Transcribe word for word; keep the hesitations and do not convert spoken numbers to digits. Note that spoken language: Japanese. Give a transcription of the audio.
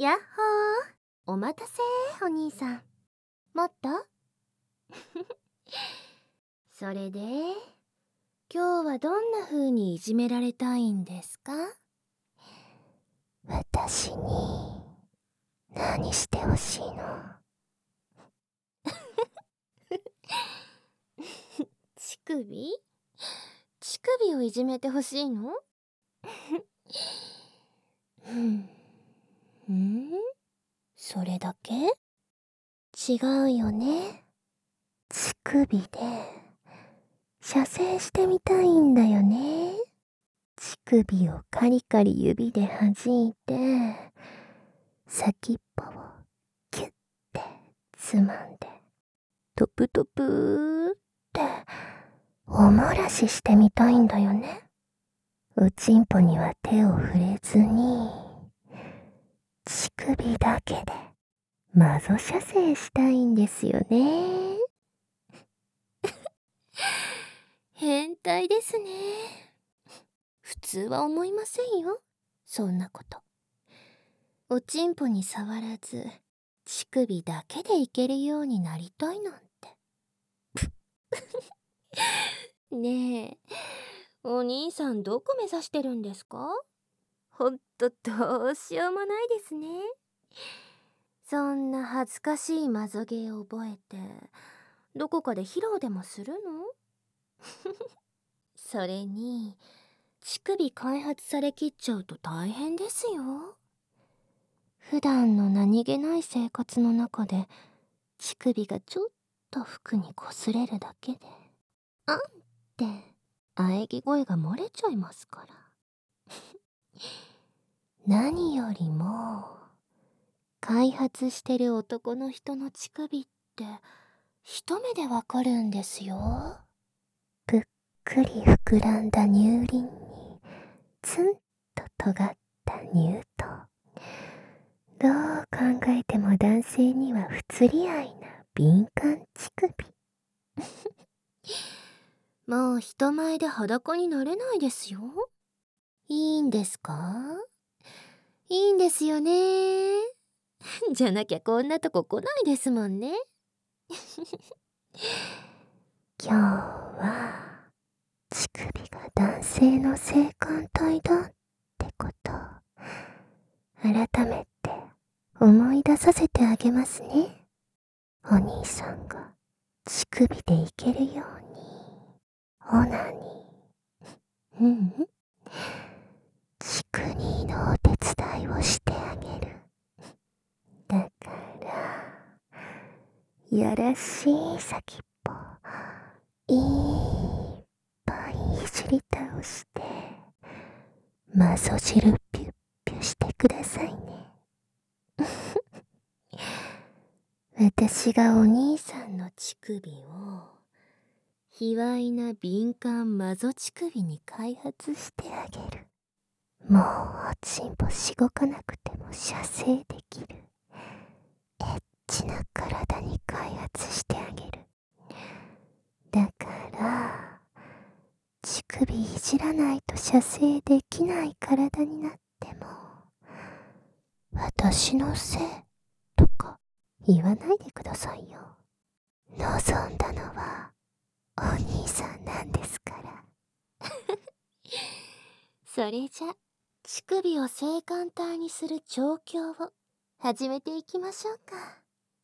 やっほー、お待たせお兄さん。もっとそれで、今日はどんな風にいじめられたいんですか？ 私に何してほしいの？ 乳首乳首をいじめてほしいの？ うん。ん？それだけ？違うよね。乳首で射精してみたいんだよね。乳首をカリカリ指で弾いて、先っぽをキュッてつまんで、トプトプーっておもらししてみたいんだよね。おちんぽには手を触れずに、乳首だけでマゾ射精したいんですよね。 変態ですね。普通は思いませんよ、そんなこと。おちんぽに触らず、乳首だけでいけるようになりたいなんて。ねえ、お兄さんどこ目指してるんですか？ほんとどうしようもないですね。そんな恥ずかしいマゾゲーを覚えて、どこかで披露でもするの？それに、乳首開発されきっちゃうと大変ですよ。普段の何気ない生活の中で、乳首がちょっと服に擦れるだけで、あんって喘ぎ声が漏れちゃいますから。何よりも、開発してる男の人の乳首って一目でわかるんですよ。 ぷっくり膨らんだ乳輪にツンと尖った乳頭。どう考えても男性には不釣り合いな敏感乳首。 もう人前で裸になれないですよ。いいんですか？いいんですよね。じゃなきゃこんなとこ来ないですもんね。 今日は乳首が男性の性感帯だってことを改めて思い出させてあげますね。お兄さんが乳首でいけるようにオナニー、うん、チクニーのお手伝いをしてあげる。だからやらしい先っぽいっぱいいじり倒してマソ汁ピュッピュしてくださいね。 私がお兄さんの乳首を卑猥な敏感マゾ乳首に開発してあげる。 もうおちんぽしごかなくても射精できるエッチな体に開発してあげる。だから乳首いじらないと射精できない体になっても私のせいとか言わないでくださいよ。望んだのはお兄さんなんですから。 それじゃ、乳首を性感帯にする調教を始めていきましょうか。